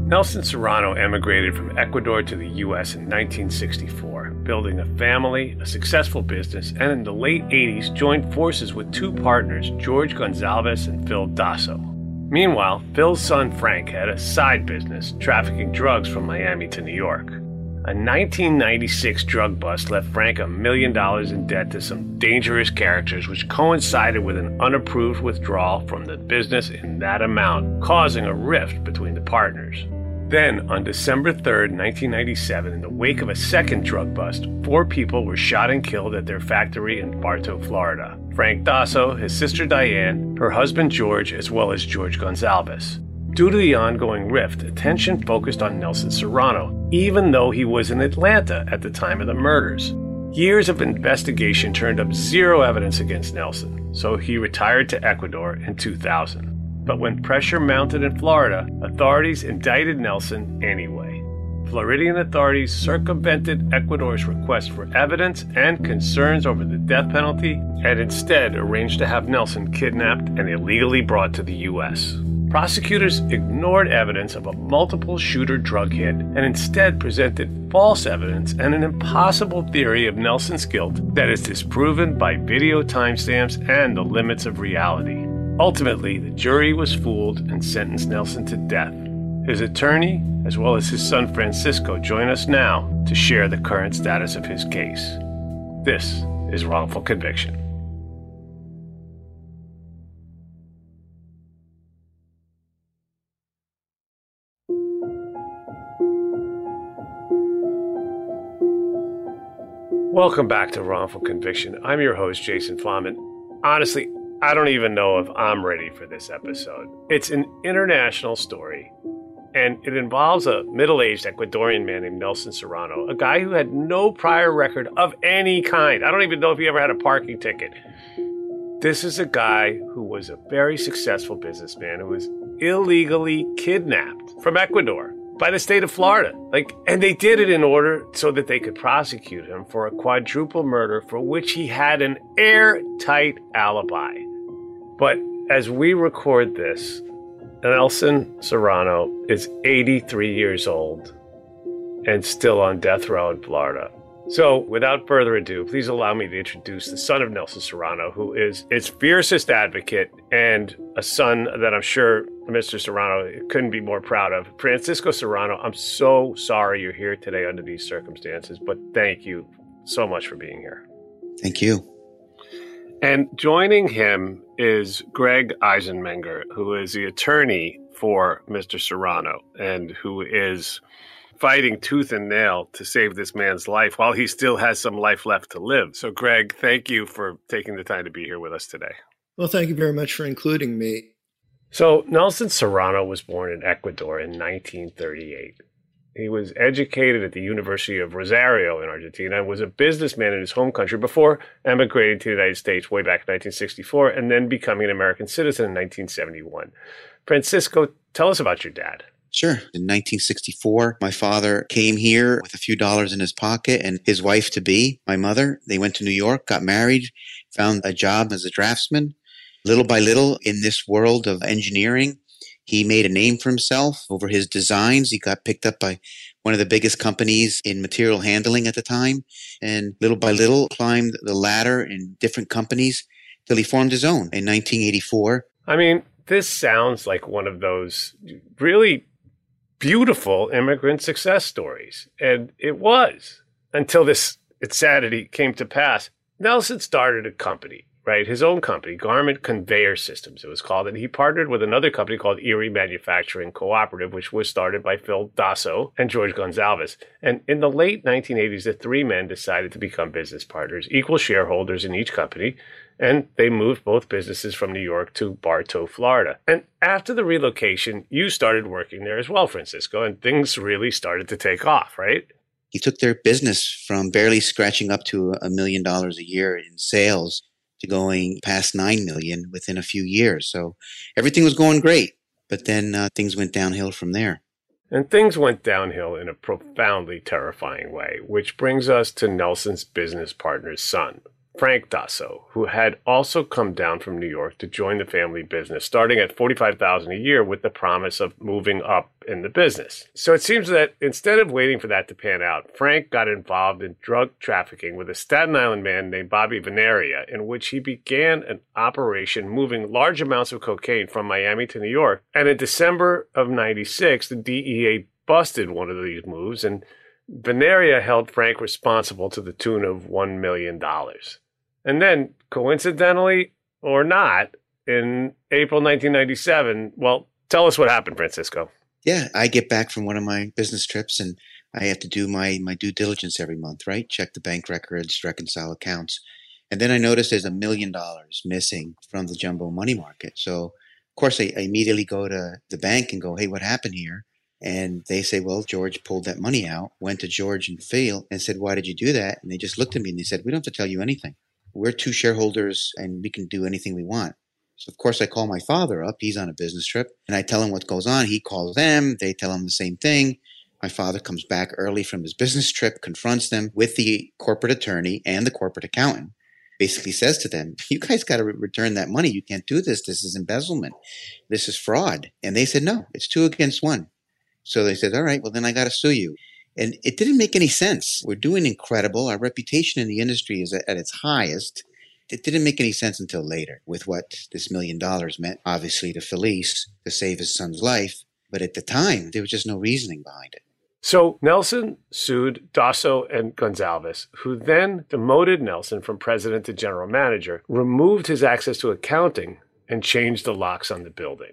Nelson Serrano emigrated from Ecuador to the U.S. in 1964, building a family, a successful business, and in the late 80s joined forces with two partners, George Gonzalez and Phil Dasso. Meanwhile, Phil's son Frank had a side business, trafficking drugs from Miami to New York. A 1996 drug bust left Frank $1 million in debt to some dangerous characters, which coincided with an unapproved withdrawal from the business in that amount, causing a rift between the partners. Then, on December 3rd, 1997, in the wake of a second drug bust, 4 people were shot and killed at their factory in Bartow, Florida. Frank Dasso, his sister Diane, her husband George, as well as George Gonzalez. Due to the ongoing rift, attention focused on Nelson Serrano, even though he was in Atlanta at the time of the murders. Years of investigation turned up zero evidence against Nelson, so he retired to Ecuador in 2000. But when pressure mounted in Florida, authorities indicted Nelson anyway. Floridian authorities circumvented Ecuador's request for evidence and concerns over the death penalty, and instead arranged to have Nelson kidnapped and illegally brought to the U.S. Prosecutors ignored evidence of a multiple shooter drug hit and instead presented false evidence and an impossible theory of Nelson's guilt that is disproven by video timestamps and the limits of reality. Ultimately, the jury was fooled and sentenced Nelson to death. His attorney, as well as his son Francisco, join us now to share the current status of his case. This is Wrongful Conviction. Welcome back to Wrongful Conviction. I'm your host, Jason Flom. Honestly, I don't even know if I'm ready for this episode. It's an international story, and it involves a middle-aged Ecuadorian man named Nelson Serrano, a guy who had no prior record of any kind. I don't even know if he ever had a parking ticket. This is a guy who was a very successful businessman who was illegally kidnapped from Ecuador by the state of Florida. And they did it in order so that they could prosecute him for a quadruple murder for which he had an airtight alibi. But as we record this, Nelson Serrano is 83 years old and still on death row in Florida. So, without further ado, please allow me to introduce the son of Nelson Serrano, who is its fiercest advocate and a son that I'm sure Mr. Serrano couldn't be more proud of. Francisco Serrano, I'm so sorry you're here today under these circumstances, but thank you so much for being here. Thank you. And joining him is Greg Eisenmenger, who is the attorney for Mr. Serrano and who is fighting tooth and nail to save this man's life while he still has some life left to live. So, Greg, thank you for taking the time to be here with us today. Well, thank you very much for including me. So, Nelson Serrano was born in Ecuador in 1938. He was educated at the University of Rosario in Argentina and was a businessman in his home country before emigrating to the United States way back in 1964 and then becoming an American citizen in 1971. Francisco, tell us about your dad. Sure. In 1964, my father came here with a few dollars in his pocket and his wife-to-be, my mother. They went to New York, got married, found a job as a draftsman. Little by little, in this world of engineering, he made a name for himself over his designs. He got picked up by one of the biggest companies in material handling at the time, and little by little climbed the ladder in different companies till he formed his own in 1984. I mean, this sounds like one of those really beautiful immigrant success stories. And it was until this insanity came to pass. Nelson started a company, right? His own company, Garment Conveyor Systems, it was called. And he partnered with another company called Erie Manufacturing Cooperative, which was started by Phil Dasso and George Gonzalez. And in the late 1980s, the three men decided to become business partners, equal shareholders in each company. And they moved both businesses from New York to Bartow, Florida. And after the relocation, you started working there as well, Francisco, and things really started to take off, right? He took their business from barely scratching up to $1 million a year in sales to going past $9 million within a few years. So everything was going great, but then things went downhill from there. And things went downhill in a profoundly terrifying way, which brings us to Nelson's business partner's son, Frank Dasso, who had also come down from New York to join the family business, starting at $45,000 a year with the promise of moving up in the business. So it seems that instead of waiting for that to pan out, Frank got involved in drug trafficking with a Staten Island man named Bobby Veneria, in which he began an operation moving large amounts of cocaine from Miami to New York. And in December of 96, the DEA busted one of these moves, and Veneria held Frank responsible to the tune of $1 million. And then, coincidentally or not, in April 1997, well, tell us what happened, Francisco. Yeah, I get back from one of my business trips and I have to do my due diligence every month, right? Check the bank records, reconcile accounts. And then I noticed there's $1 million missing from the jumbo money market. So, of course, I immediately go to the bank and go, hey, what happened here? And they say, well, George pulled that money out, went to George and Phil and said, why did you do that? And they just looked at me and they said, we don't have to tell you anything. We're two shareholders and we can do anything we want. So, of course, I call my father up. He's on a business trip and I tell him what goes on. He calls them. They tell him the same thing. My father comes back early from his business trip, confronts them with the corporate attorney and the corporate accountant, basically says to them, you guys got to return that money. You can't do this. This is embezzlement. This is fraud. And they said, no, it's 2 against 1. So they said, all right, well, then I got to sue you. And it didn't make any sense. We're doing incredible. Our reputation in the industry is at its highest. It didn't make any sense until later with what this $1 million meant, obviously, to Felice to save his son's life. But at the time, there was just no reasoning behind it. So Nelson sued Dasso and Gonzalez, who then demoted Nelson from president to general manager, removed his access to accounting, and changed the locks on the building.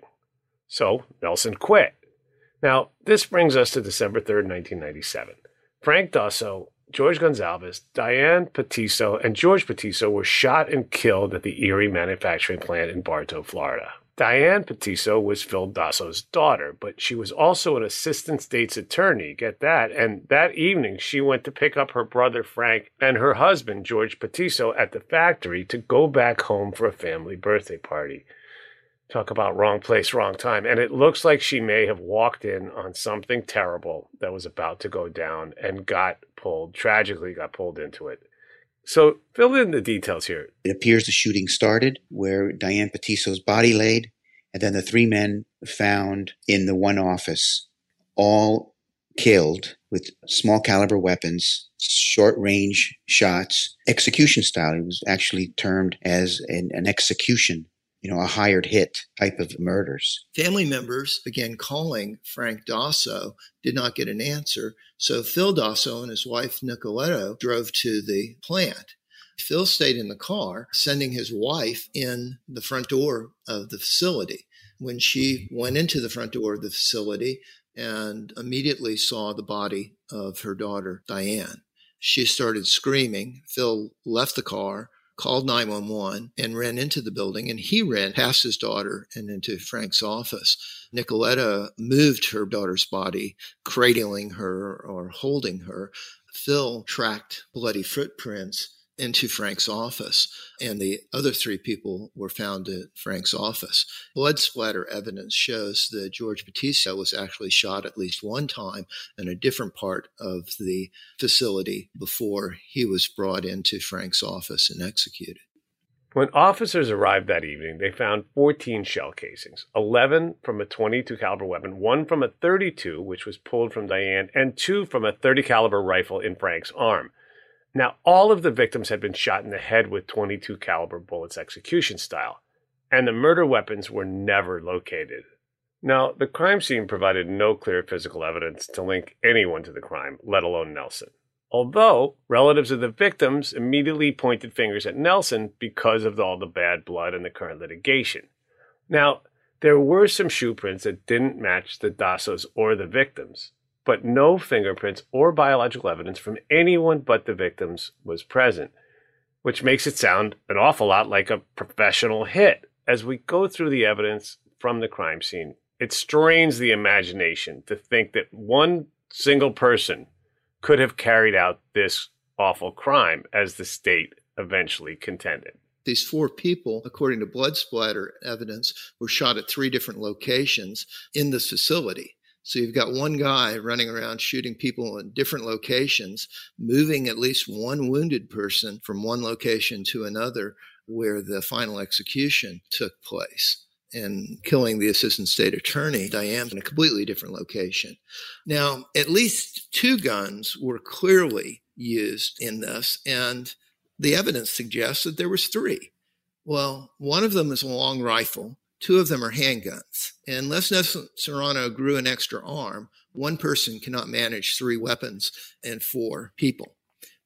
So Nelson quit. Now, this brings us to December 3rd, 1997. Frank Dasso, George Gonzalez, Diane Petiso, and George Petiso were shot and killed at the Erie manufacturing plant in Bartow, Florida. Diane Petiso was Phil Dasso's daughter, but she was also an assistant state's attorney, get that, and that evening she went to pick up her brother Frank and her husband, George Petiso, at the factory to go back home for a family birthday party. Talk about wrong place, wrong time. And it looks like she may have walked in on something terrible that was about to go down and tragically got pulled into it. So fill in the details here. It appears the shooting started where Diane Petiso's body laid, and then the 3 men found in the one office, all killed with small caliber weapons, short range shots, execution style. It was actually termed as an execution, a hired hit type of murders. Family members began calling Frank Dasso, did not get an answer. So Phil Dasso and his wife Nicoletto drove to the plant. Phil stayed in the car, sending his wife in the front door of the facility. When she went into the front door of the facility and immediately saw the body of her daughter, Diane, she started screaming. Phil left the car, called 911 and ran into the building, and he ran past his daughter and into Frank's office. Nicoletta moved her daughter's body, cradling her or holding her. Phil tracked bloody footprints into Frank's office, and the other 3 people were found at Frank's office. Blood splatter evidence shows that George Petiso was actually shot at least one time in a different part of the facility before he was brought into Frank's office and executed. When officers arrived that evening, they found 14 shell casings, 11 from a .22 caliber weapon, 1 from a .32, which was pulled from Diane, and 2 from a .30 caliber rifle in Frank's arm. Now, all of the victims had been shot in the head with .22 caliber bullets execution style, and the murder weapons were never located. Now, the crime scene provided no clear physical evidence to link anyone to the crime, let alone Nelson. Although relatives of the victims immediately pointed fingers at Nelson because of all the bad blood and the current litigation. Now, there were some shoe prints that didn't match the Dassos or the victims, but no fingerprints or biological evidence from anyone but the victims was present, which makes it sound an awful lot like a professional hit. As we go through the evidence from the crime scene, it strains the imagination to think that one single person could have carried out this awful crime, as the state eventually contended. These 4 people, according to blood splatter evidence, were shot at 3 different locations in this facility. So you've got one guy running around shooting people in different locations, moving at least one wounded person from one location to another where the final execution took place, and killing the assistant state attorney, Diane, in a completely different location. Now, at least 2 guns were clearly used in this, and the evidence suggests that there was 3. Well, one of them is a long rifle. 2 of them are handguns. And unless Nelson Serrano grew an extra arm, one person cannot manage 3 weapons and 4 people.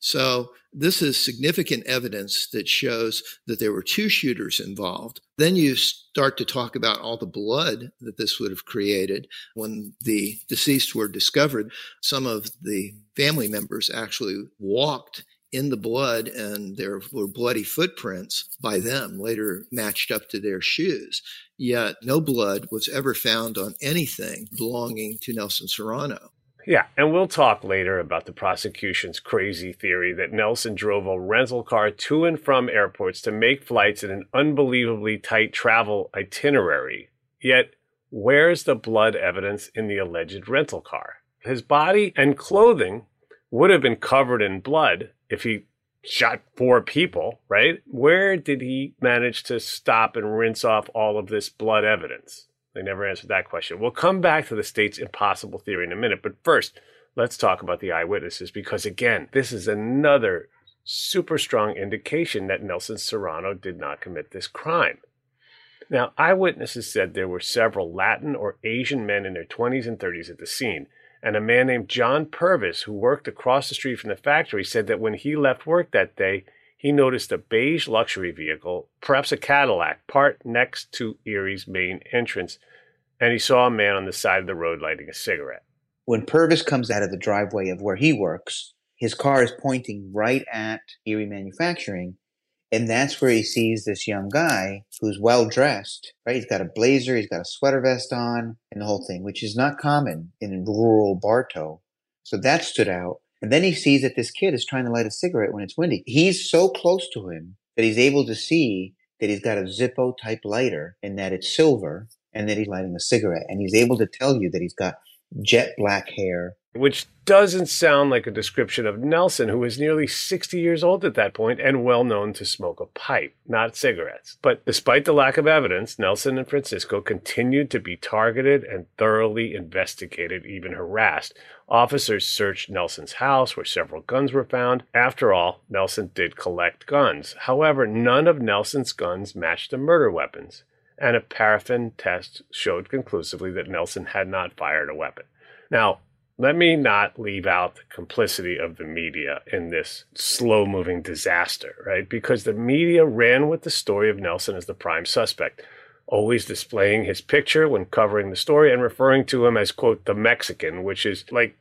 So this is significant evidence that shows that there were 2 shooters involved. Then you start to talk about all the blood that this would have created. When the deceased were discovered, some of the family members actually walked in the blood, and there were bloody footprints by them later matched up to their shoes. Yet no blood was ever found on anything belonging to Nelson Serrano. Yeah, and we'll talk later about the prosecution's crazy theory that Nelson drove a rental car to and from airports to make flights in an unbelievably tight travel itinerary. Yet, where's the blood evidence in the alleged rental car? His body and clothing would have been covered in blood if he shot 4 people, right? Where did he manage to stop and rinse off all of this blood evidence? They never answered that question. We'll come back to the state's impossible theory in a minute, but first, let's talk about the eyewitnesses, because again, this is another super strong indication that Nelson Serrano did not commit this crime. Now, eyewitnesses said there were several Latin or Asian men in their 20s and 30s at the scene, and a man named John Purvis, who worked across the street from the factory, said that when he left work that day, he noticed a beige luxury vehicle, perhaps a Cadillac, parked next to Erie's main entrance, and he saw a man on the side of the road lighting a cigarette. When Purvis comes out of the driveway of where he works, his car is pointing right at Erie Manufacturing, and that's where he sees this young guy who's well-dressed, right? He's got a blazer, he's got a sweater vest on, and the whole thing, which is not common in rural Bartow. So that stood out. And then he sees that this kid is trying to light a cigarette when it's windy. He's so close to him that he's able to see that he's got a Zippo-type lighter and that it's silver and that he's lighting a cigarette. And he's able to tell you that he's got jet black hair. Which doesn't sound like a description of Nelson, who was nearly 60 years old at that point and well known to smoke a pipe, not cigarettes. But despite the lack of evidence, Nelson and Francisco continued to be targeted and thoroughly investigated, even harassed. Officers searched Nelson's house, where several guns were found. After all, Nelson did collect guns. However, none of Nelson's guns matched the murder weapons, and a paraffin test showed conclusively that Nelson had not fired a weapon. Now, let me not leave out the complicity of the media in this slow-moving disaster, right? Because the media ran with the story of Nelson as the prime suspect, always displaying his picture when covering the story and referring to him as, quote, the Mexican, which is like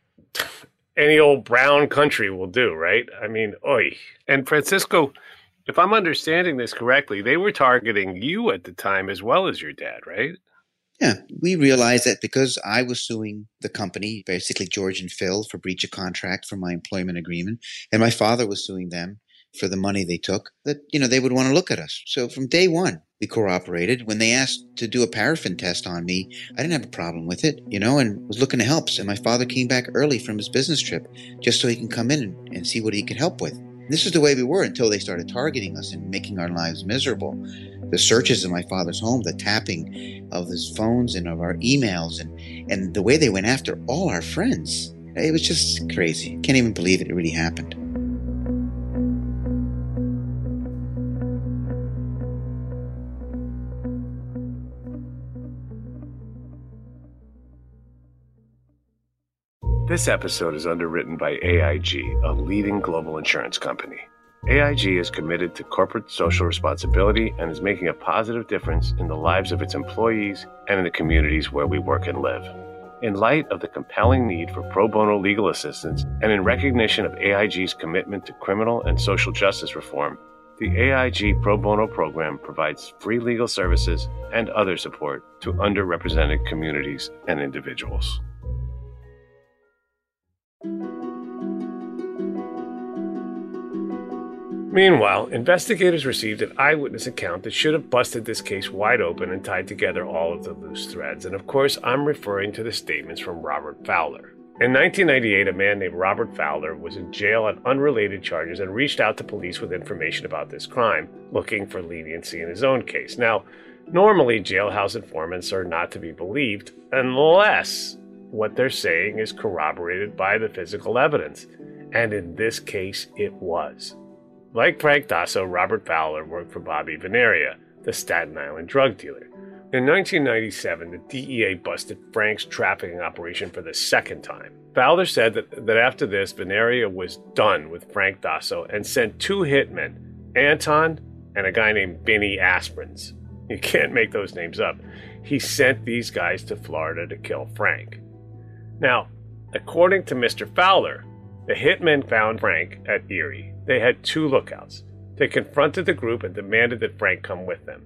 any old brown country will do, right? I mean, oy. And Francisco, if I'm understanding this correctly, they were targeting you at the time as well as your dad, right? Yeah, we realized that because I was suing the company, basically George and Phil, for breach of contract for my employment agreement, and my father was suing them for the money they took, that, they would want to look at us. So from day one, we cooperated. When they asked to do a paraffin test on me, I didn't have a problem with it, and was looking to help. And my father came back early from his business trip just so he can come in and see what he could help with. This is the way we were until they started targeting us and making our lives miserable. The searches of my father's home, the tapping of his phones and of our emails, and the way they went after all our friends. It was just crazy. Can't even believe it really happened. This episode is underwritten by AIG, a leading global insurance company. AIG is committed to corporate social responsibility and is making a positive difference in the lives of its employees and in the communities where we work and live. In light of the compelling need for pro bono legal assistance and in recognition of AIG's commitment to criminal and social justice reform, the AIG Pro Bono program provides free legal services and other support to underrepresented communities and individuals. Meanwhile, investigators received an eyewitness account that should have busted this case wide open and tied together all of the loose threads. And of course, I'm referring to the statements from Robert Fowler. In 1998, a man named Robert Fowler was in jail on unrelated charges and reached out to police with information about this crime, looking for leniency in his own case. Now, normally jailhouse informants are not to be believed unless what they're saying is corroborated by the physical evidence. And in this case, it was. Like Frank Dasso, Robert Fowler worked for Bobby Veneria, the Staten Island drug dealer. In 1997, the DEA busted Frank's trafficking operation for the second time. Fowler said that after this, Veneria was done with Frank Dasso and sent two hitmen, Anton and a guy named Vinny Asprins. You can't make those names up. He sent these guys to Florida to kill Frank. Now, according to Mr. Fowler, the hitmen found Frank at Erie. They had two lookouts. They confronted the group and demanded that Frank come with them.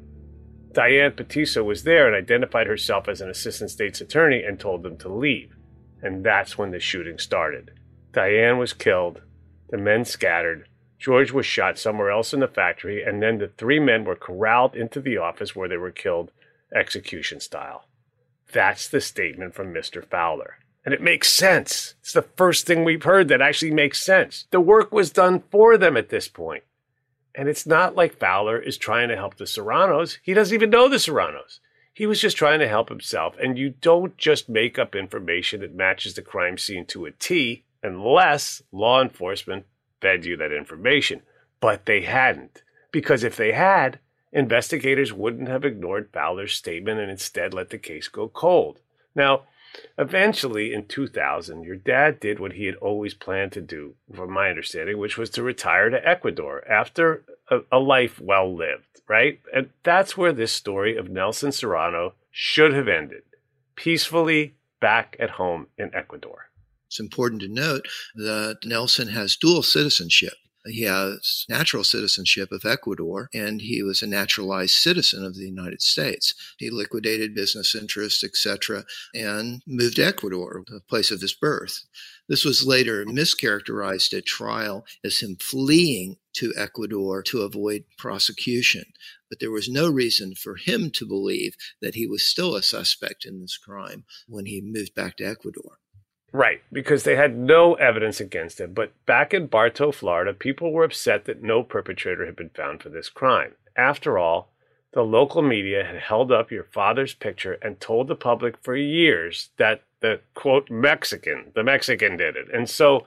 Diane Petiso was there and identified herself as an assistant state's attorney and told them to leave. And that's when the shooting started. Diane was killed. The men scattered. George was shot somewhere else in the factory, and then the three men were corralled into the office where they were killed execution style. That's the statement from Mr. Fowler. And it makes sense. It's the first thing we've heard that actually makes sense. The work was done for them at this point. And it's not like Fowler is trying to help the Serranos. He doesn't even know the Serranos. He was just trying to help himself. And you don't just make up information that matches the crime scene to a T unless law enforcement fed you that information. But they hadn't. Because if they had, investigators wouldn't have ignored Fowler's statement and instead let the case go cold. Now, eventually, in 2000, your dad did what he had always planned to do, from my understanding, which was to retire to Ecuador after a life well lived, right? And that's where this story of Nelson Serrano should have ended, peacefully back at home in Ecuador. It's important to note that Nelson has dual citizenship. He has natural citizenship of Ecuador, and he was a naturalized citizen of the United States. He liquidated business interests, etc., and moved to Ecuador, the place of his birth. This was later mischaracterized at trial as him fleeing to Ecuador to avoid prosecution. But there was no reason for him to believe that he was still a suspect in this crime when he moved back to Ecuador. Right, because they had no evidence against him. But back in Bartow, Florida, people were upset that no perpetrator had been found for this crime. After all, the local media had held up your father's picture and told the public for years that the, quote, the Mexican did it. And so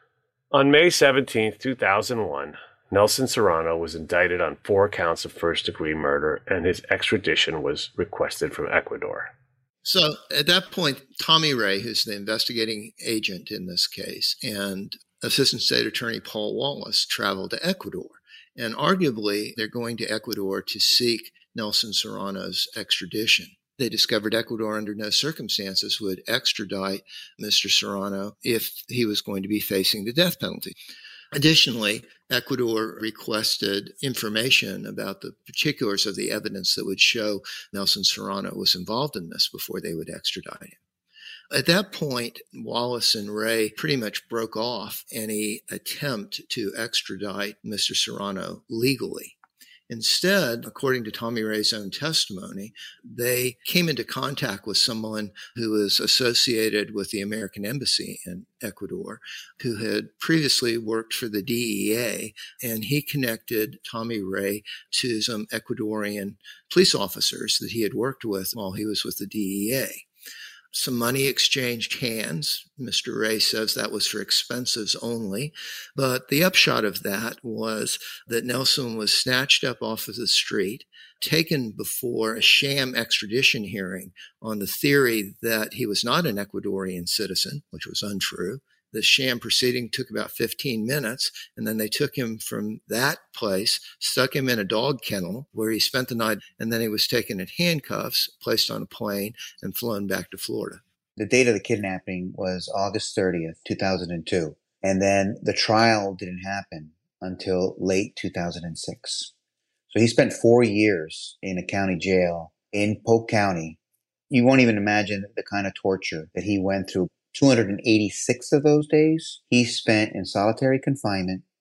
on May 17th, 2001, Nelson Serrano was indicted on 4 counts of first-degree murder, and his extradition was requested from Ecuador. So at that point, Tommy Ray, who's the investigating agent in this case, and Assistant State Attorney Paul Wallace traveled to Ecuador. And arguably, they're going to Ecuador to seek Nelson Serrano's extradition. They discovered Ecuador under no circumstances would extradite Mr. Serrano if he was going to be facing the death penalty. Additionally, Ecuador requested information about the particulars of the evidence that would show Nelson Serrano was involved in this before they would extradite him. At that point, Wallace and Ray pretty much broke off any attempt to extradite Mr. Serrano legally. Instead, according to Tommy Ray's own testimony, they came into contact with someone who was associated with the American Embassy in Ecuador, who had previously worked for the DEA, and he connected Tommy Ray to some Ecuadorian police officers that he had worked with while he was with the DEA. Some money exchanged hands. Mr. Ray says that was for expenses only. But the upshot of that was that Nelson was snatched up off of the street, taken before a sham extradition hearing on the theory that he was not an Ecuadorian citizen, which was untrue. The sham proceeding took about 15 minutes, and then they took him from that place, stuck him in a dog kennel where he spent the night, and then he was taken in handcuffs, placed on a plane, and flown back to Florida. The date of the kidnapping was August 30th, 2002, and then the trial didn't happen until late 2006. So he spent 4 years in a county jail in Polk County. You won't even imagine the kind of torture that he went through. 286 of those days he spent in solitary confinement,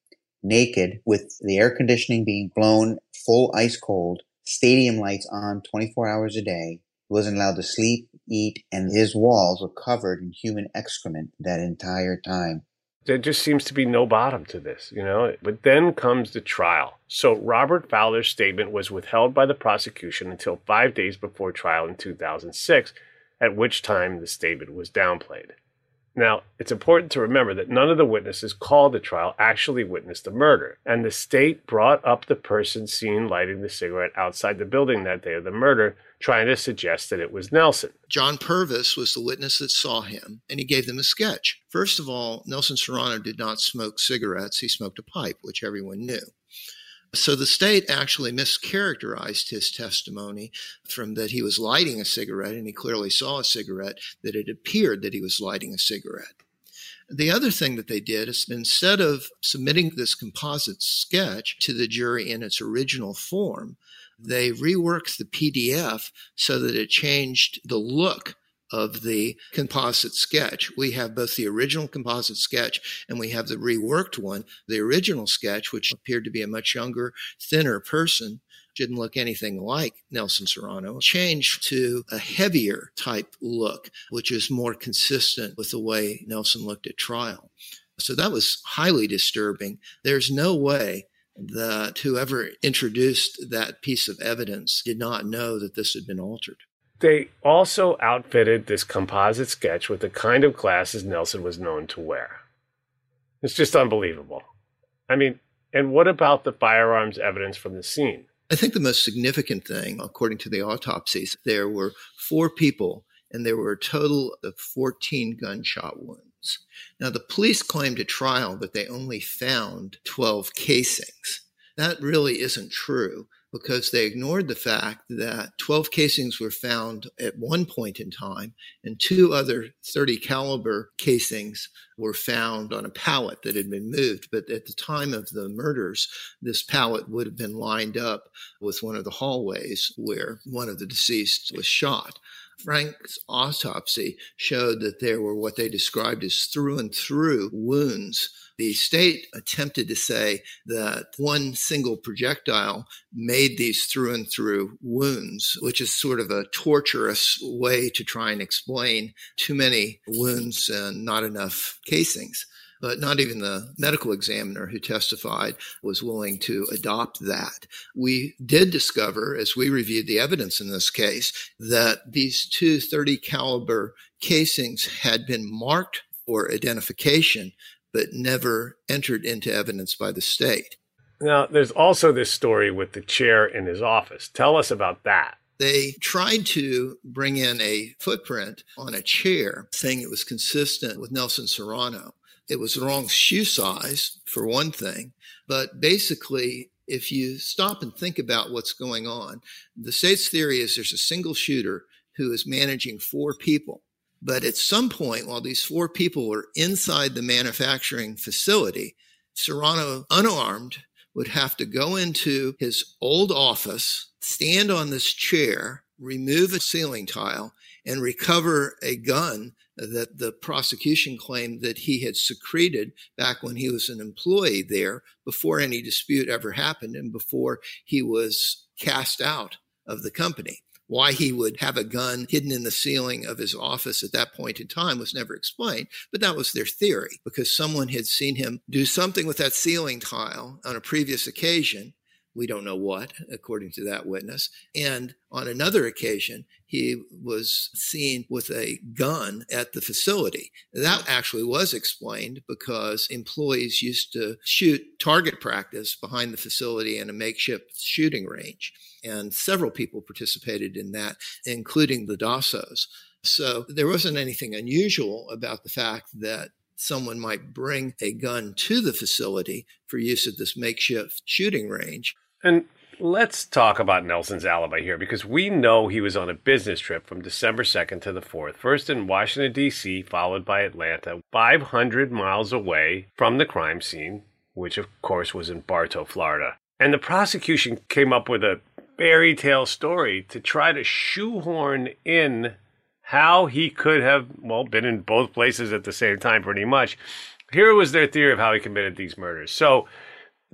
naked, with the air conditioning being blown full ice cold, stadium lights on 24 hours a day. He wasn't allowed to sleep, eat, and his walls were covered in human excrement that entire time. There just seems to be no bottom to this, But then comes the trial. So Robert Fowler's statement was withheld by the prosecution until 5 days before trial in 2006, at which time the statement was downplayed. Now, it's important to remember that none of the witnesses called at trial actually witnessed the murder, and the state brought up the person seen lighting the cigarette outside the building that day of the murder, trying to suggest that it was Nelson. John Purvis was the witness that saw him, and he gave them a sketch. First of all, Nelson Serrano did not smoke cigarettes. He smoked a pipe, which everyone knew. So the state actually mischaracterized his testimony from that he was lighting a cigarette, and he clearly saw a cigarette, that it appeared that he was lighting a cigarette. The other thing that they did is, instead of submitting this composite sketch to the jury in its original form, they reworked the PDF so that it changed the look of the composite sketch. We have both the original composite sketch and we have the reworked one. The original sketch, which appeared to be a much younger, thinner person, didn't look anything like Nelson Serrano, changed to a heavier type look, which is more consistent with the way Nelson looked at trial. So that was highly disturbing. There's no way that whoever introduced that piece of evidence did not know that this had been altered. They also outfitted this composite sketch with the kind of glasses Nelson was known to wear. It's just unbelievable. And what about the firearms evidence from the scene? I think the most significant thing, according to the autopsies, there were 4 people and there were a total of 14 gunshot wounds. Now, the police claimed at trial that they only found 12 casings. That really isn't true, because they ignored the fact that 12 casings were found at one point in time, and 2 other .30 caliber casings were found on a pallet that had been moved. But at the time of the murders, this pallet would have been lined up with one of the hallways where one of the deceased was shot. Frank's autopsy showed that there were what they described as through and through wounds. The state attempted to say that one single projectile made these through and through wounds, which is sort of a torturous way to try and explain too many wounds and not enough casings. But not even the medical examiner who testified was willing to adopt that. We did discover, as we reviewed the evidence in this case, that these 2 .30 caliber casings had been marked for identification, but never entered into evidence by the state. Now, there's also this story with the chair in his office. Tell us about that. They tried to bring in a footprint on a chair, saying it was consistent with Nelson Serrano. It was the wrong shoe size, for one thing. But basically, if you stop and think about what's going on, the state's theory is there's a single shooter who is managing 4 people. But at some point, while these 4 people were inside the manufacturing facility, Serrano, unarmed, would have to go into his old office, stand on this chair, remove a ceiling tile, and recover a gun that the prosecution claimed that he had secreted back when he was an employee there, before any dispute ever happened and before he was cast out of the company. Why he would have a gun hidden in the ceiling of his office at that point in time was never explained, but that was their theory, because someone had seen him do something with that ceiling tile on a previous occasion. We don't know what, according to that witness. And on another occasion, he was seen with a gun at the facility. That actually was explained because employees used to shoot target practice behind the facility in a makeshift shooting range. And several people participated in that, including the Dassos. So there wasn't anything unusual about the fact that someone might bring a gun to the facility for use at this makeshift shooting range. And let's talk about Nelson's alibi here, because we know he was on a business trip from December 2nd to the 4th, first in Washington, D.C., followed by Atlanta, 500 miles away from the crime scene, which of course was in Bartow, Florida. And the prosecution came up with a fairy tale story to try to shoehorn in how he could have, been in both places at the same time pretty much. Here was their theory of how he committed these murders. So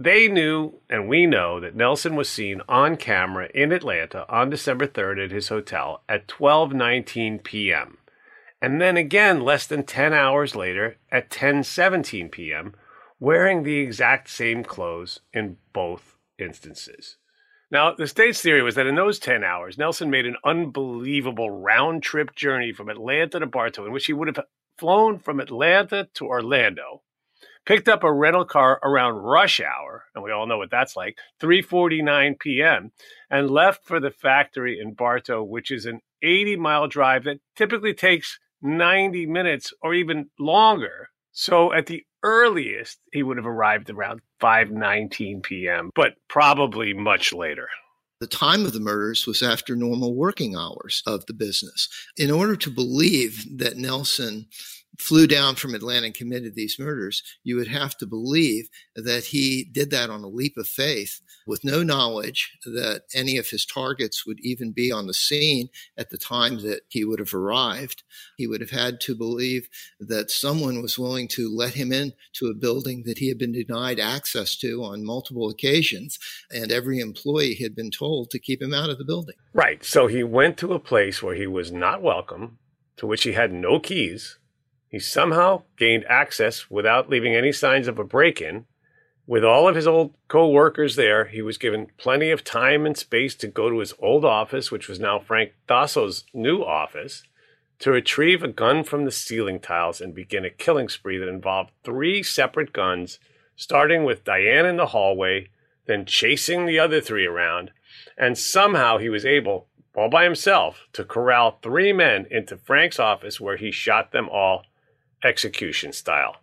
they knew, and we know, that Nelson was seen on camera in Atlanta on December 3rd at his hotel at 12:19 p.m. And then again less than 10 hours later at 10:17 p.m., wearing the exact same clothes in both instances. Now, the state's theory was that in those 10 hours, Nelson made an unbelievable round-trip journey from Atlanta to Bartow, in which he would have flown from Atlanta to Orlando, picked up a rental car around rush hour, and we all know what that's like, 3:49 p.m., and left for the factory in Bartow, which is an 80-mile drive that typically takes 90 minutes or even longer. So at the earliest, he would have arrived around 5:19 p.m., but probably much later. The time of the murders was after normal working hours of the business. In order to believe that Nelson flew down from Atlanta and committed these murders, you would have to believe that he did that on a leap of faith with no knowledge that any of his targets would even be on the scene at the time that he would have arrived. He would have had to believe that someone was willing to let him into a building that he had been denied access to on multiple occasions, and every employee had been told to keep him out of the building. Right. So he went to a place where he was not welcome, to which he had no keys. He somehow gained access without leaving any signs of a break-in. With all of his old co-workers there, he was given plenty of time and space to go to his old office, which was now Frank Dasso's new office, to retrieve a gun from the ceiling tiles and begin a killing spree that involved 3 separate guns, starting with Diane in the hallway, then chasing the other 3 around, and somehow he was able, all by himself, to corral 3 men into Frank's office where he shot them all execution style.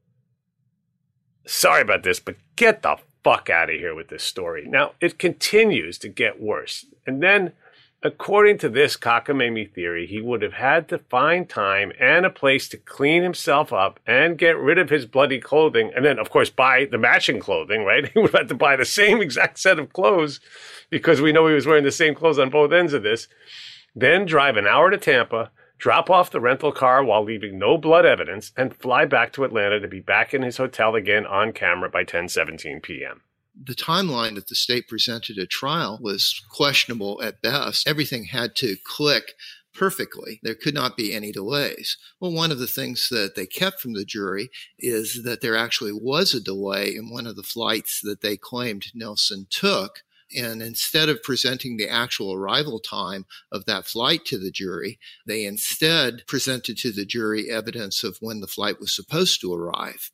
Sorry about this, but get the fuck out of here with this story. Now, it continues to get worse. And then, according to this cockamamie theory, he would have had to find time and a place to clean himself up and get rid of his bloody clothing. And then, of course, buy the matching clothing, right? He would have had to buy the same exact set of clothes because we know he was wearing the same clothes on both ends of this. Then drive an hour to Tampa, drop off the rental car while leaving no blood evidence, and fly back to Atlanta to be back in his hotel again on camera by 10:17 p.m. The timeline that the state presented at trial was questionable at best. Everything had to click perfectly. There could not be any delays. Well, one of the things that they kept from the jury is that there actually was a delay in one of the flights that they claimed Nelson took. And instead of presenting the actual arrival time of that flight to the jury, they instead presented to the jury evidence of when the flight was supposed to arrive.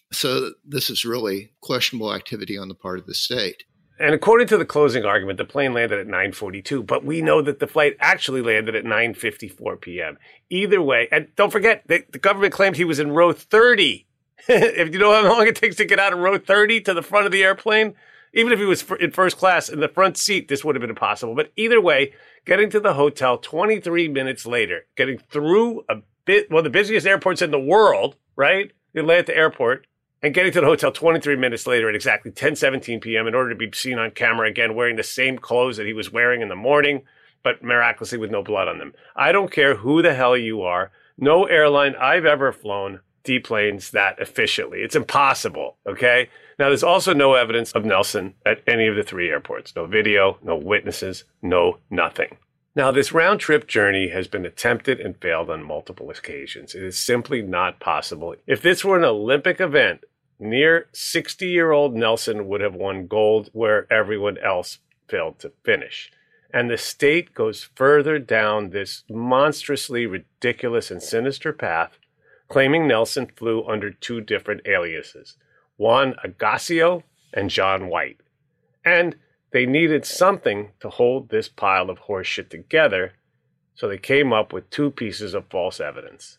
So this is really questionable activity on the part of the state. And according to the closing argument, the plane landed at 9:42, but we know that the flight actually landed at 9:54 p.m. Either way, and don't forget, the government claimed he was in row 30. If you know how long it takes to get out of row 30 to the front of the airplane, even if he was in first class in the front seat, this would have been impossible. But either way, getting to the hotel 23 minutes later, getting through one of the busiest airports in the world, right? The Atlanta airport, and getting to the hotel 23 minutes later at exactly 10:17 p.m. in order to be seen on camera again wearing the same clothes that he was wearing in the morning, but miraculously with no blood on them. I don't care who the hell you are. No airline I've ever flown deplanes that efficiently. It's impossible, okay? Now, there's also no evidence of Nelson at any of the 3 airports. No video, no witnesses, no nothing. Now, this round-trip journey has been attempted and failed on multiple occasions. It is simply not possible. If this were an Olympic event, near 60-year-old Nelson would have won gold where everyone else failed to finish. And the state goes further down this monstrously ridiculous and sinister path, claiming Nelson flew under 2 different aliases, Juan Agasio and John White. And they needed something to hold this pile of horseshit together, so they came up with 2 pieces of false evidence.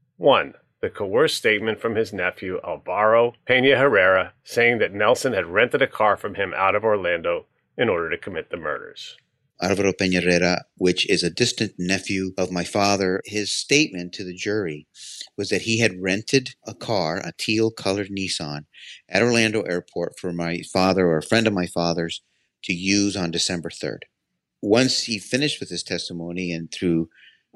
1, the coerced statement from his nephew Alvaro Pena Herrera saying that Nelson had rented a car from him out of Orlando in order to commit the murders. Alvaro Pena Herrera, which is a distant nephew of my father, his statement to the jury was that he had rented a car, a teal-colored Nissan, at Orlando Airport for my father or a friend of my father's to use on December 3rd. Once he finished with his testimony and through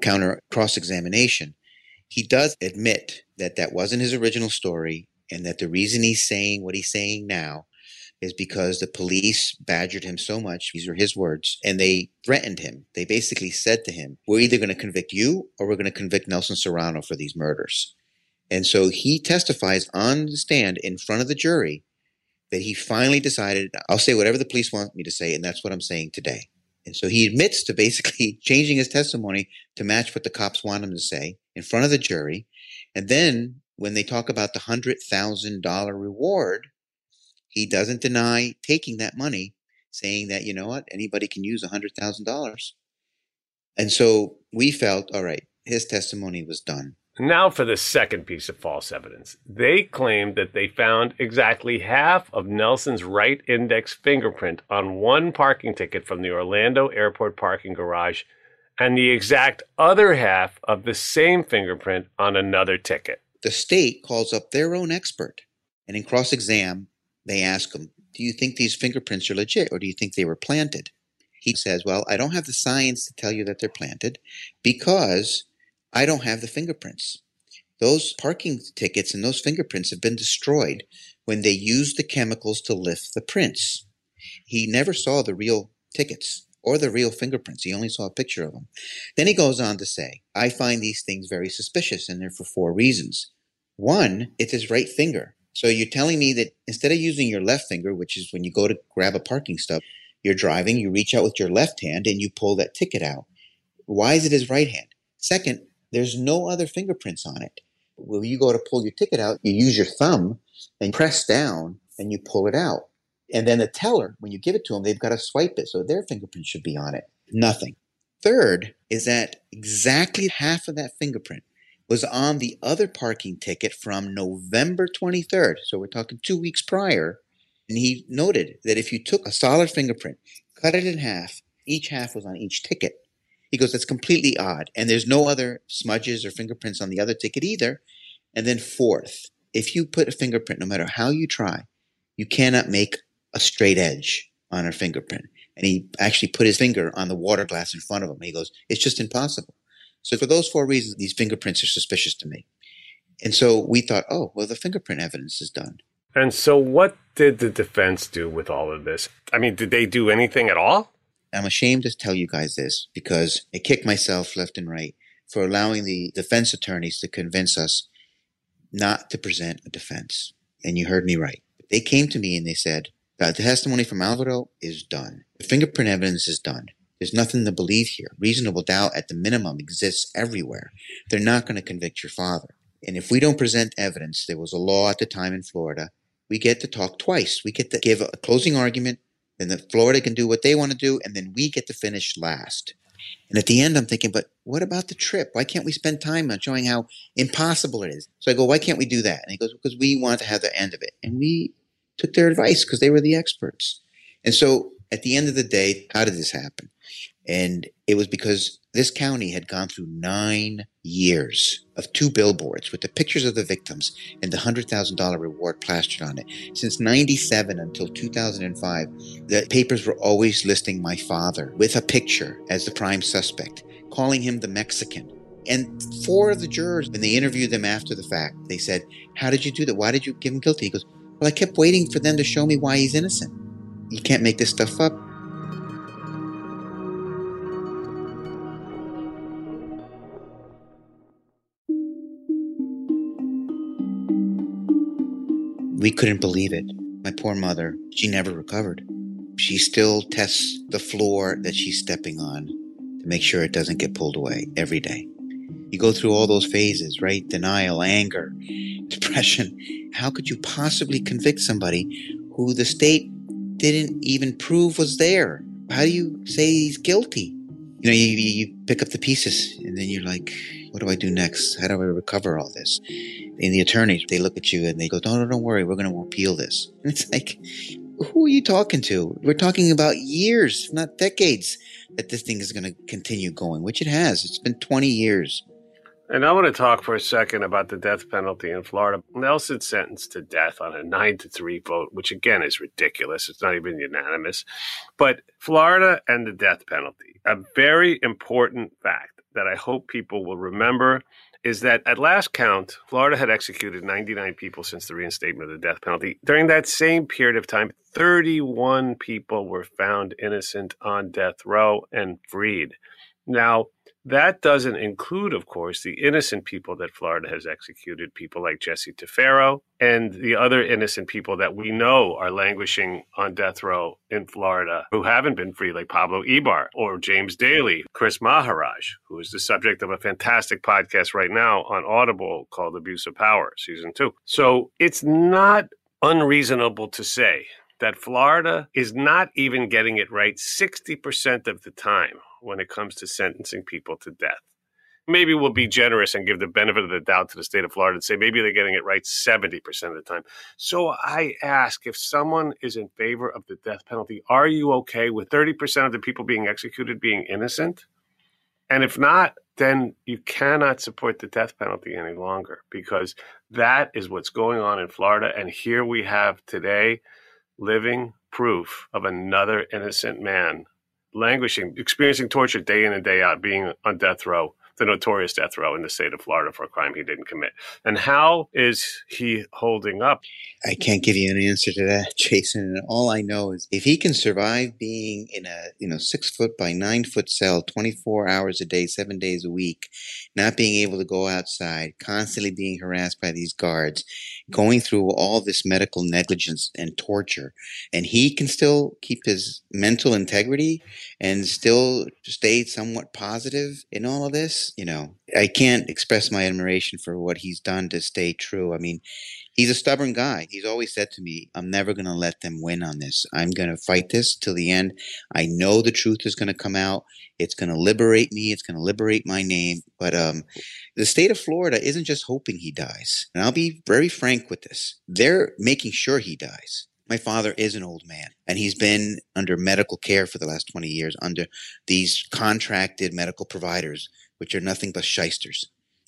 cross-examination, he does admit that that wasn't his original story and that the reason he's saying what he's saying now is because the police badgered him so much, these are his words, and they threatened him. They basically said to him, we're either going to convict you or we're going to convict Nelson Serrano for these murders. And so he testifies on the stand in front of the jury that he finally decided, I'll say whatever the police want me to say, and that's what I'm saying today. And so he admits to basically changing his testimony to match what the cops want him to say in front of the jury. And then when they talk about the $100,000 reward, he doesn't deny taking that money, saying that, you know what, anybody can use $100,000. And so we felt, all right, his testimony was done. Now for the second piece of false evidence. They claimed that they found exactly half of Nelson's right index fingerprint on one parking ticket from the Orlando airport parking garage and the exact other half of the same fingerprint on another ticket. The state calls up their own expert, and in cross-exam, they ask him, do you think these fingerprints are legit or do you think they were planted? He says, well, I don't have the science to tell you that they're planted because I don't have the fingerprints. Those parking tickets and those fingerprints have been destroyed when they used the chemicals to lift the prints. He never saw the real tickets or the real fingerprints. He only saw a picture of them. Then he goes on to say, I find these things very suspicious, and they're for 4 reasons. One, it's his right finger. So you're telling me that instead of using your left finger, which is when you go to grab a parking stop, you're driving, you reach out with your left hand and you pull that ticket out. Why is it his right hand? Second, there's no other fingerprints on it. When you go to pull your ticket out, you use your thumb and press down and you pull it out. And then the teller, when you give it to them, they've got to swipe it. So their fingerprint should be on it. Nothing. Third is that exactly half of that fingerprint was on the other parking ticket from November 23rd. So we're talking 2 weeks prior. And he noted that if you took a solid fingerprint, cut it in half, each half was on each ticket. He goes, that's completely odd. And there's no other smudges or fingerprints on the other ticket either. And then fourth, if you put a fingerprint, no matter how you try, you cannot make a straight edge on a fingerprint. And he actually put his finger on the water glass in front of him. He goes, it's just impossible. So for those 4 reasons, these fingerprints are suspicious to me. And so we thought, oh, well, the fingerprint evidence is done. And so what did the defense do with all of this? I mean, did they do anything at all? I'm ashamed to tell you guys this because I kick myself left and right for allowing the defense attorneys to convince us not to present a defense. And you heard me right. They came to me and they said, the testimony from Alvaro is done. The fingerprint evidence is done. There's nothing to believe here. Reasonable doubt at the minimum exists everywhere. They're not going to convict your father. And if we don't present evidence, there was a law at the time in Florida, we get to talk twice. We get to give a closing argument, then the Florida can do what they want to do, and then we get to finish last. And at the end, I'm thinking, but what about the trip? Why can't we spend time on showing how impossible it is? So I go, why can't we do that? And he goes, because we want to have the end of it. And we took their advice because they were the experts. And so at the end of the day, how did this happen? And it was because this county had gone through 9 years of 2 billboards with the pictures of the victims and the $100,000 reward plastered on it. Since 97 until 2005, the papers were always listing my father with a picture as the prime suspect, calling him the Mexican. And 4 of the jurors, when they interviewed them after the fact, they said, how did you do that? Why did you give him guilty? He goes, well, I kept waiting for them to show me why he's innocent. You can't make this stuff up. We couldn't believe it. My poor mother, she never recovered. She still tests the floor that she's stepping on to make sure it doesn't get pulled away every day. You go through all those phases, right? Denial, anger, depression. How could you possibly convict somebody who the state didn't even prove was there? How do you say he's guilty? You know, you pick up the pieces and then you're like, what do I do next? How do I recover all this? And the attorneys, they look at you and they go, no, don't worry. We're going to appeal this. And it's like, who are you talking to? We're talking about years, not decades, that this thing is going to continue going, which it has. It's been 20 years. And I want to talk for a second about the death penalty in Florida. Nelson's sentenced to death on a 9-3 vote, which again is ridiculous. It's not even unanimous. But Florida and the death penalty, a very important fact. that I hope people will remember is that at last count, Florida had executed 99 people since the reinstatement of the death penalty. During that same period of time, 31 people were found innocent on death row and freed. Now, that doesn't include, of course, the innocent people that Florida has executed, people like Jesse Tefero and the other innocent people that we know are languishing on death row in Florida who haven't been free, like Pablo Ibar or James Daly, Chris Maharaj, who is the subject of a fantastic podcast right now on Audible called Abuse of Power, Season 2. So it's not unreasonable to say that Florida is not even getting it right 60% of the time when it comes to sentencing people to death. Maybe we'll be generous and give the benefit of the doubt to the state of Florida and say maybe they're getting it right 70% of the time. So I ask, if someone is in favor of the death penalty, are you okay with 30% of the people being executed being innocent? And if not, then you cannot support the death penalty any longer, because that is what's going on in Florida. And here we have today living proof of another innocent man languishing, experiencing torture day in and day out, being on death row, the notorious death row in the state of Florida for a crime he didn't commit. And how is he holding up? I can't give you an answer to that, Jason. And all I know is if he can survive being in a 6 foot by 9 foot cell, 24 hours a day, 7 days a week, not being able to go outside, constantly being harassed by these guards, going through all this medical negligence and torture, and he can still keep his mental integrity and still stay somewhat positive in all of this, I can't express my admiration for what he's done to stay true. I mean, he's a stubborn guy. He's always said to me, I'm never going to let them win on this. I'm going to fight this till the end. I know the truth is going to come out. It's going to liberate me. It's going to liberate my name. But the state of Florida isn't just hoping he dies. And I'll be very frank with this. They're making sure he dies. My father is an old man, and he's been under medical care for the last 20 years under these contracted medical providers, which are nothing but shysters.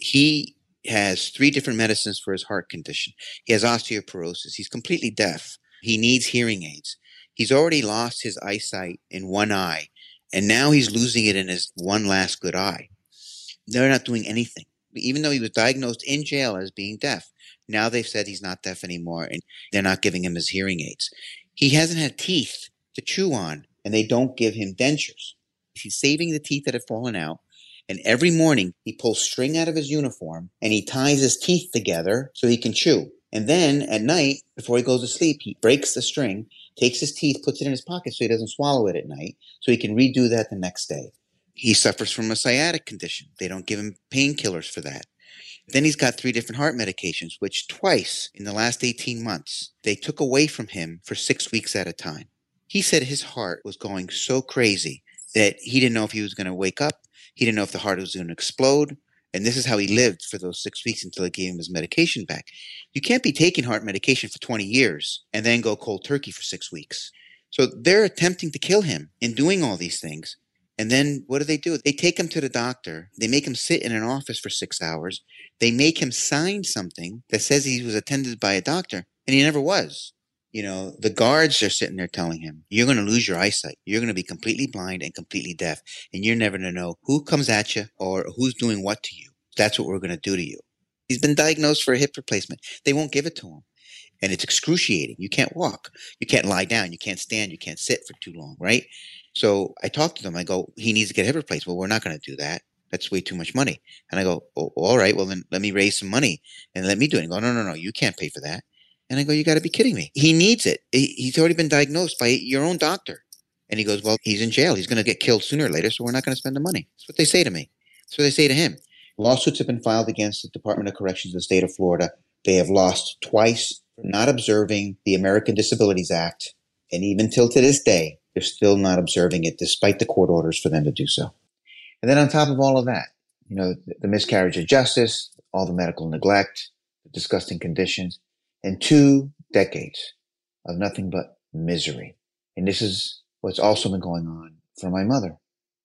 He has 3 different medicines for his heart condition. He has osteoporosis. He's completely deaf. He needs hearing aids. He's already lost his eyesight in one eye, and now he's losing it in his one last good eye. They're not doing anything. Even though he was diagnosed in jail as being deaf, now they've said he's not deaf anymore, and they're not giving him his hearing aids. He hasn't had teeth to chew on, and they don't give him dentures. He's saving the teeth that have fallen out. And every morning he pulls string out of his uniform and he ties his teeth together so he can chew. And then at night, before he goes to sleep, he breaks the string, takes his teeth, puts it in his pocket so he doesn't swallow it at night, so he can redo that the next day. He suffers from a sciatic condition. They don't give him painkillers for that. Then he's got 3 different heart medications, which twice in the last 18 months, they took away from him for 6 weeks at a time. He said his heart was going so crazy that he didn't know if he was going to wake up. He didn't know if the heart was going to explode. And this is how he lived for those 6 weeks until they gave him his medication back. You can't be taking heart medication for 20 years and then go cold turkey for 6 weeks. So they're attempting to kill him in doing all these things. And then what do? They take him to the doctor. They make him sit in an office for 6 hours. They make him sign something that says he was attended by a doctor, and he never was. The guards are sitting there telling him, you're going to lose your eyesight. You're going to be completely blind and completely deaf, and you're never going to know who comes at you or who's doing what to you. That's what we're going to do to you. He's been diagnosed for a hip replacement. They won't give it to him. And it's excruciating. You can't walk. You can't lie down. You can't stand. You can't sit for too long, right? So I talked to them. I go, he needs to get a hip replacement. Well, we're not going to do that. That's way too much money. And I go, oh, all right, well, then let me raise some money and let me do it. And go, no, you can't pay for that. And I go, you got to be kidding me. He needs it. He's already been diagnosed by your own doctor. And he goes, well, he's in jail. He's going to get killed sooner or later, so we're not going to spend the money. That's what they say to me. That's what they say to him. Lawsuits have been filed against the Department of Corrections of the state of Florida. They have lost twice for not observing the American Disabilities Act. And even till to this day, they're still not observing it, despite the court orders for them to do so. And then on top of all of that, the miscarriage of justice, all the medical neglect, the disgusting conditions, and 2 decades of nothing but misery. And this is what's also been going on for my mother.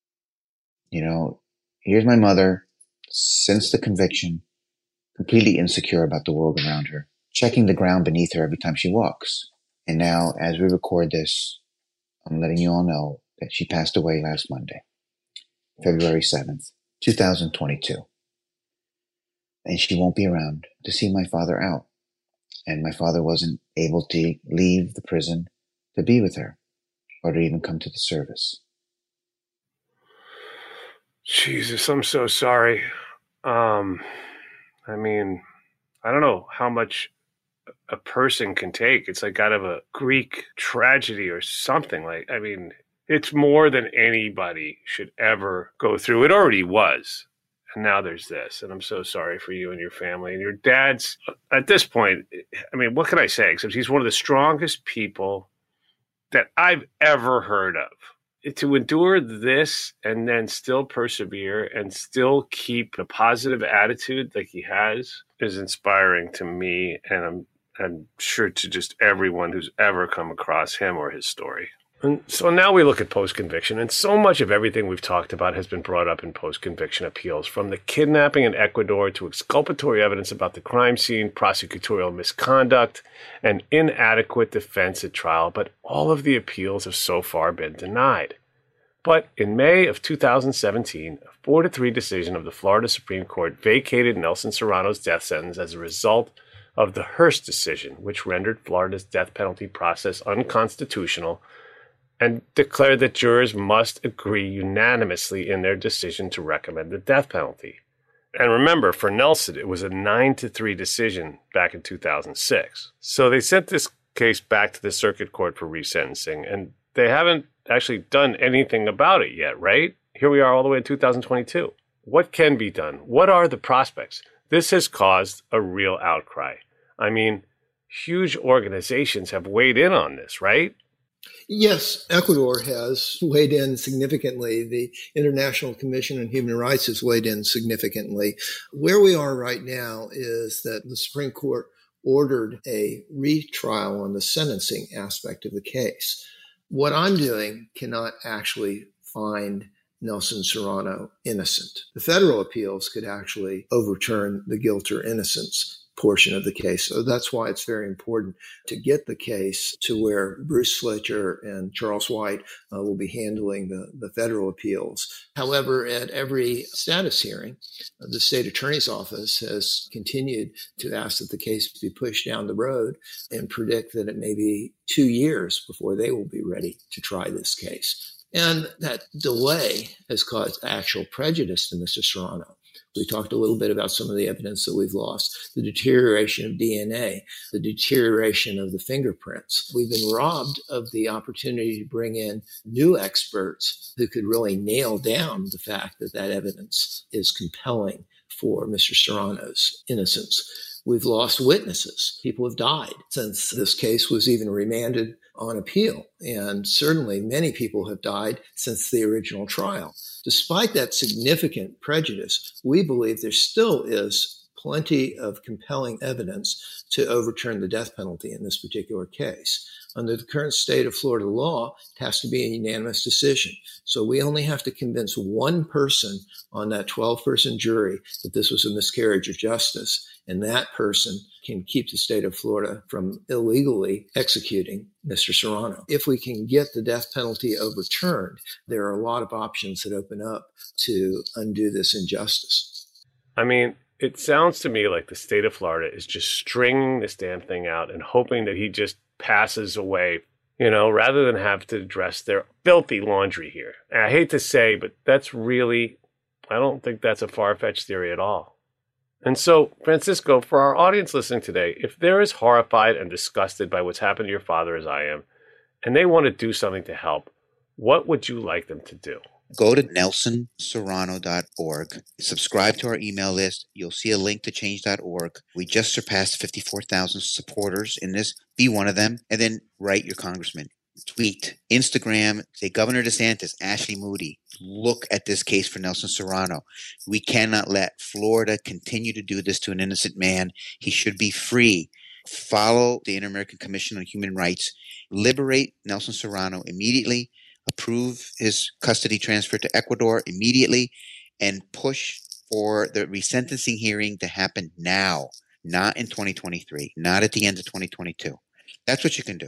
Here's my mother, since the conviction, completely insecure about the world around her, checking the ground beneath her every time she walks. And now, as we record this, I'm letting you all know that she passed away last Monday, February 7th. 2022. And she won't be around to see my father out. And my father wasn't able to leave the prison to be with her or to even come to the service. Jesus, I'm so sorry. I mean, I don't know how much a person can take. It's like out of a Greek tragedy or something. It's more than anybody should ever go through. It already was. And now there's this. And I'm so sorry for you and your family. And your dad's, at this point, what can I say? Except he's one of the strongest people that I've ever heard of. To endure this and then still persevere and still keep a positive attitude like he has is inspiring to me, and I'm sure to just everyone who's ever come across him or his story. And so now we look at post-conviction, and so much of everything we've talked about has been brought up in post-conviction appeals, from the kidnapping in Ecuador to exculpatory evidence about the crime scene, prosecutorial misconduct, and inadequate defense at trial, but all of the appeals have so far been denied. But in May of 2017, a 4-3 decision of the Florida Supreme Court vacated Nelson Serrano's death sentence as a result of the Hearst decision, which rendered Florida's death penalty process unconstitutional and declared that jurors must agree unanimously in their decision to recommend the death penalty. And remember, for Nelson, it was a 9-3 decision back in 2006. So they sent this case back to the circuit court for resentencing, and they haven't actually done anything about it yet, right? Here we are all the way in 2022. What can be done? What are the prospects? This has caused a real outcry. Huge organizations have weighed in on this, right? Yes, Ecuador has weighed in significantly. The International Commission on Human Rights has weighed in significantly. Where we are right now is that the Supreme Court ordered a retrial on the sentencing aspect of the case. What I'm doing cannot actually find Nelson Serrano innocent. The federal appeals could actually overturn the guilt or innocence portion of the case. So that's why it's very important to get the case to where Bruce Fletcher and Charles White will be handling the federal appeals. However, at every status hearing, the state attorney's office has continued to ask that the case be pushed down the road and predict that it may be 2 years before they will be ready to try this case. And that delay has caused actual prejudice to Mr. Serrano. We talked a little bit about some of the evidence that we've lost, the deterioration of DNA, the deterioration of the fingerprints. We've been robbed of the opportunity to bring in new experts who could really nail down the fact that that evidence is compelling for Mr. Serrano's innocence. We've lost witnesses. People have died since this case was even remanded on appeal. And certainly many people have died since the original trial. Despite that significant prejudice, we believe there still is plenty of compelling evidence to overturn the death penalty in this particular case. Under the current state of Florida law, it has to be a unanimous decision. So we only have to convince one person on that 12-person jury that this was a miscarriage of justice, and that person can keep the state of Florida from illegally executing Mr. Serrano. If we can get the death penalty overturned, there are a lot of options that open up to undo this injustice. It sounds to me like the state of Florida is just stringing this damn thing out and hoping that he just passes away, rather than have to address their filthy laundry here. And I hate to say, but I don't think that's a far-fetched theory at all. And so, Francisco, for our audience listening today, if they're as horrified and disgusted by what's happened to your father as I am, and they want to do something to help, what would you like them to do? Go to nelsonserrano.org. Subscribe to our email list. You'll see a link to change.org. We just surpassed 54,000 supporters in this. Be one of them. And then write your congressman. Tweet, Instagram, say Governor DeSantis, Ashley Moody, look at this case for Nelson Serrano. We cannot let Florida continue to do this to an innocent man. He should be free. Follow the Inter-American Commission on Human Rights. Liberate Nelson Serrano immediately. Approve his custody transfer to Ecuador immediately, and push for the resentencing hearing to happen now, not in 2023, not at the end of 2022. That's what you can do.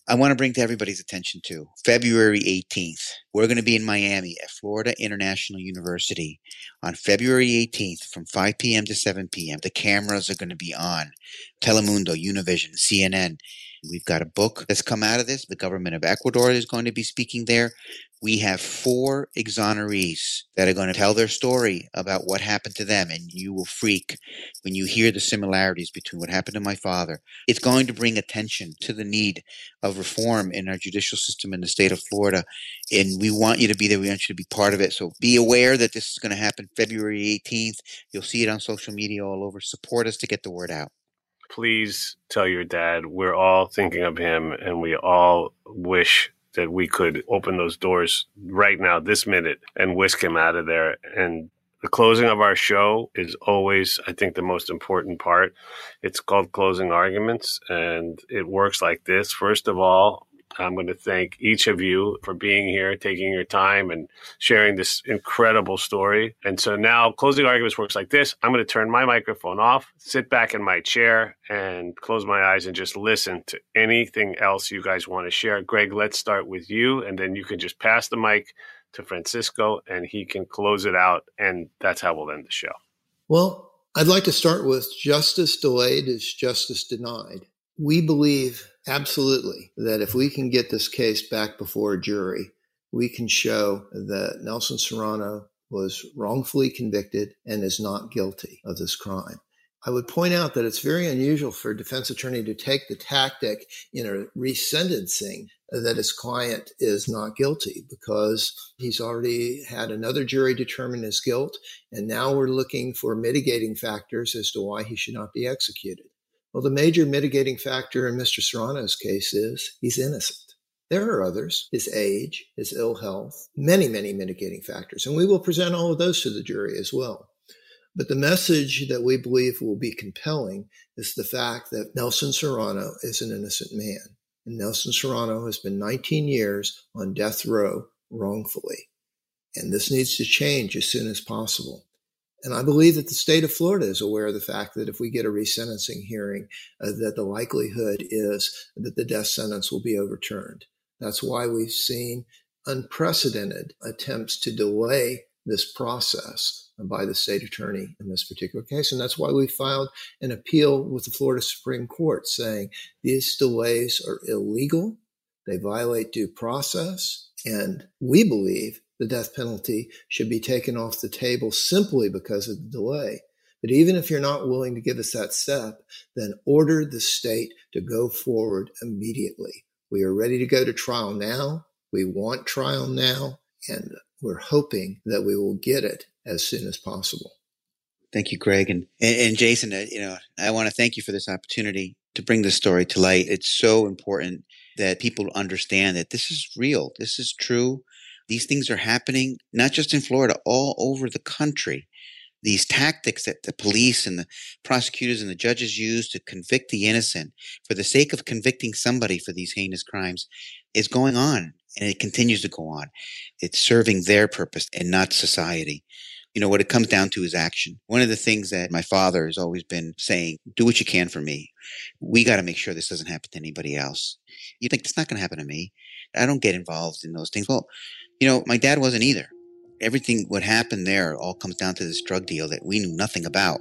I want to bring to everybody's attention too, February 18th, we're going to be in Miami at Florida International University on February 18th from 5 p.m. to 7 p.m. The cameras are going to be on. Telemundo, Univision, CNN. We've got a book that's come out of this. The government of Ecuador is going to be speaking there. We have 4 exonerees that are going to tell their story about what happened to them, and you will freak when you hear the similarities between what happened to my father. It's going to bring attention to the need of reform in our judicial system in the state of Florida, and we want you to be there. We want you to be part of it. So be aware that this is going to happen February 18th. You'll see it on social media all over. Support us to get the word out. Please tell your dad we're all thinking of him, and we all wish that we could open those doors right now, this minute, and whisk him out of there. And the closing of our show is always, I think, the most important part. It's called Closing Arguments, and it works like this. First of all, I'm going to thank each of you for being here, taking your time and sharing this incredible story. And so now Closing Arguments works like this. I'm going to turn my microphone off, sit back in my chair, and close my eyes and just listen to anything else you guys want to share. Greg, let's start with you, and then you can just pass the mic to Francisco, and he can close it out, and that's how we'll end the show. Well, I'd like to start with justice delayed is justice denied. We believe absolutely that if we can get this case back before a jury, we can show that Nelson Serrano was wrongfully convicted and is not guilty of this crime. I would point out that it's very unusual for a defense attorney to take the tactic in a resentencing that his client is not guilty, because he's already had another jury determine his guilt, and now we're looking for mitigating factors as to why he should not be executed. Well, the major mitigating factor in Mr. Serrano's case is he's innocent. There are others, his age, his ill health, many, many mitigating factors, and we will present all of those to the jury as well. But the message that we believe will be compelling is the fact that Nelson Serrano is an innocent man. And Nelson Serrano has been 19 years on death row wrongfully. And this needs to change as soon as possible. And I believe that the state of Florida is aware of the fact that if we get a resentencing hearing, that the likelihood is that the death sentence will be overturned. That's why we've seen unprecedented attempts to delay this process by the state attorney in this particular case. And that's why we filed an appeal with the Florida Supreme Court saying these delays are illegal, they violate due process, and we believe the death penalty should be taken off the table simply because of the delay. But even if you're not willing to give us that step, then order the state to go forward immediately. We are ready to go to trial now. We want trial now, and we're hoping that we will get it as soon as possible. Thank you, Greg. And Jason, I want to thank you for this opportunity to bring this story to light. It's so important that people understand that this is real. This is true. These things are happening, not just in Florida, all over the country. These tactics that the police and the prosecutors and the judges use to convict the innocent for the sake of convicting somebody for these heinous crimes is going on, and it continues to go on. It's serving their purpose and not society. What it comes down to is action. One of the things that my father has always been saying, do what you can for me. We got to make sure this doesn't happen to anybody else. You think it's not going to happen to me? I don't get involved in those things. Well, my dad wasn't either. Everything what happened there all comes down to this drug deal that we knew nothing about.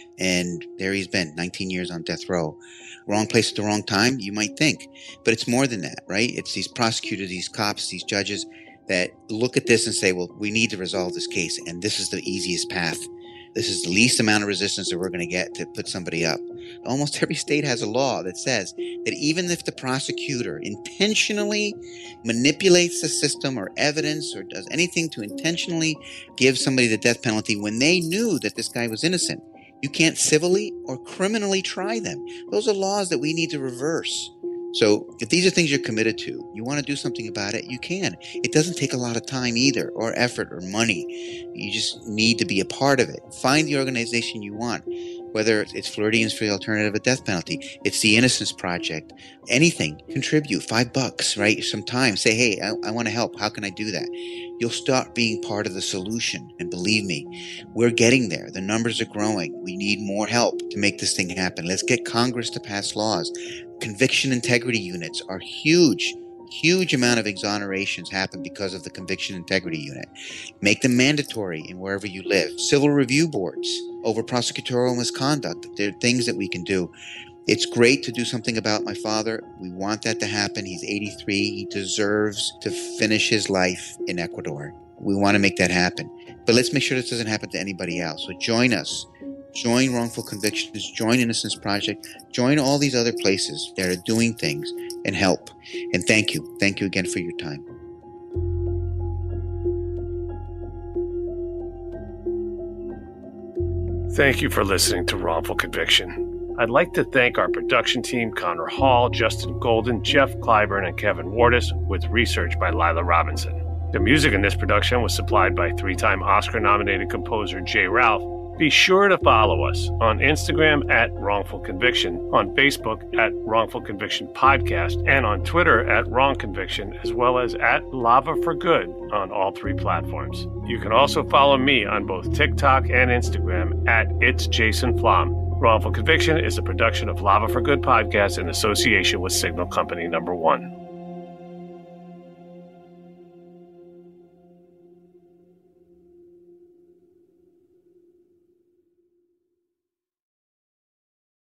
And there he's been, 19 years on death row. Wrong place at the wrong time, you might think. But it's more than that, right? It's these prosecutors, these cops, these judges that look at this and say, well, we need to resolve this case, and this is the easiest path. This is the least amount of resistance that we're going to get to put somebody up. Almost every state has a law that says that even if the prosecutor intentionally manipulates the system or evidence or does anything to intentionally give somebody the death penalty when they knew that this guy was innocent, you can't civilly or criminally try them. Those are laws that we need to reverse. So if these are things you're committed to, you want to do something about it, you can. It doesn't take a lot of time either, or effort or money. You just need to be a part of it. Find the organization you want. whether it's Floridians for the Alternative of Death Penalty, it's the Innocence Project, anything, contribute $5, right? Some time, say, hey, I want to help. How can I do that? You'll start being part of the solution. And believe me, we're getting there. The numbers are growing. We need more help to make this thing happen. Let's get Congress to pass laws. Conviction integrity units are huge. Huge amount of exonerations happen because of the Conviction Integrity Unit. Make them mandatory in wherever you live. Civil review boards over prosecutorial misconduct. There are things that we can do. It's great to do something about my father. We want that to happen. He's 83. He deserves to finish his life in Ecuador. We want to make that happen. But let's make sure this doesn't happen to anybody else. So join us. Join Wrongful Convictions. Join Innocence Project. Join all these other places that are doing things and help. And thank you. Thank you again for your time. Thank you for listening to Wrongful Conviction. I'd like to thank our production team, Connor Hall, Justin Golden, Jeff Clyburn, and Kevin Wardis, with research by Lila Robinson. The music in this production was supplied by three-time Oscar-nominated composer Jay Ralph. Be sure to follow us on Instagram at Wrongful Conviction, on Facebook at Wrongful Conviction Podcast, and on Twitter at Wrong Conviction, as well as at Lava for Good on all three platforms. You can also follow me on both TikTok and Instagram at It's Jason Flom. Wrongful Conviction is a production of Lava for Good Podcast in association with Signal Company No. 1.